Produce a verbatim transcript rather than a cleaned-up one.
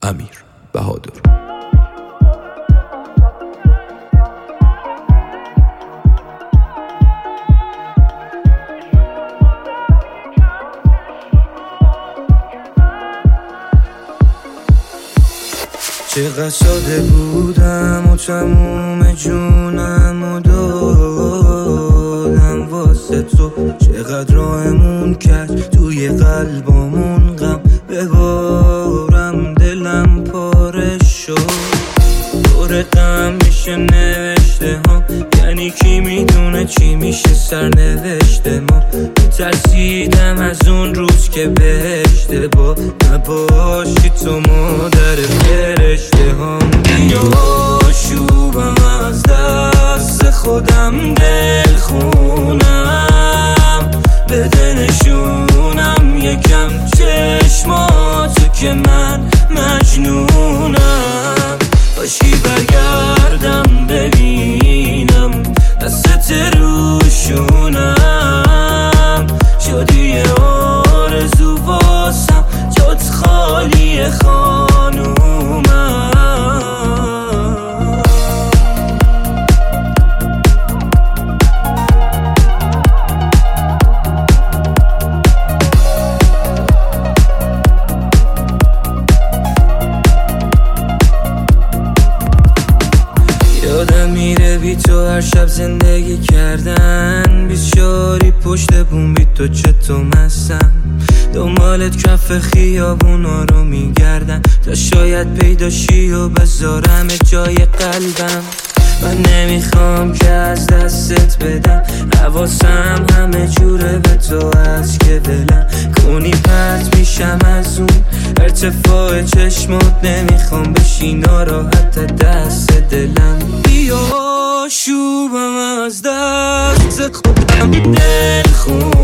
امیر بهادر. چقدر ساده بودم و تموم جونم و دادم واسه تو، چقدر راهمون کرد توی قلبامون غم ببارم، دلم پاره شد دور غم میشه نوشته ها، یعنی کی میدونه چی میشه سرنوشته ما. ترسیدم از اون روز که بهشته با نباشی تو مادر فرشته هم. بیا شوبم از دست خودم دل خونم، بده نشونم یکم چشماتو که من مجنونم، باشی برگردم ببینم دستت روشونم، شدی آرزو واسم جات خالی خانومم. یادم میره بی تو هر شب زندگی کردن، بیچاری پشت بوم بی تو چطور مستم، دنبالت کف خیابونا رو میگردم تا شاید پیداشی و بذارم جای قلبم. من نمیخوام که از دستت بدم، حواسم همه جوره به تو هست که دلم کنی پرت میشم از اون ارتفاع چشمات، نمیخوام بشی ناراحت دست دلم. بیا شوبم از دست خودم دل خون